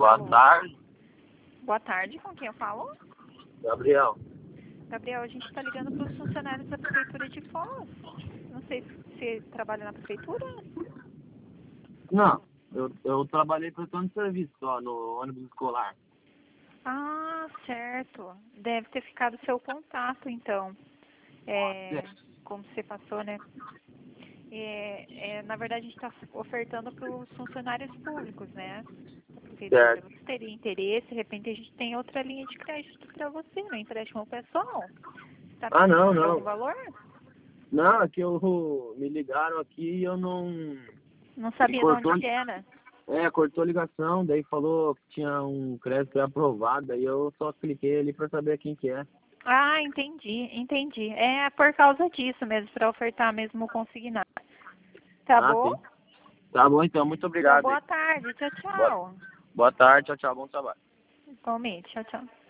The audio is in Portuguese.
Boa tarde. Boa tarde, com quem eu falo? Gabriel. Gabriel, a gente está ligando para os funcionários da Prefeitura de Foz. Não sei se você trabalha na Prefeitura. Não, eu trabalhei prestando serviço só no ônibus escolar. Ah, certo. Deve ter ficado seu contato, então. Como você passou, né? Na verdade, a gente está ofertando para os funcionários públicos, né? Da Prefeitura. Certo. Você teria interesse? De repente, a gente tem outra linha de crédito para você, no empréstimo pessoal. Está Ah, não, precisando de algum não. valor? Não, é que me ligaram aqui e eu não... Não E sabia de cortou, onde que era. cortou a ligação, daí falou que tinha um crédito aprovado, daí eu só cliquei ali pra saber quem que é. Ah, entendi. É por causa disso mesmo, para ofertar mesmo o consignado. Tá Ah, bom? sim. Tá bom, então, muito Então, obrigado. boa tarde. Tchau, Boa, tchau. boa tarde, tchau, tchau, bom trabalho. Igualmente. Tchau, tchau.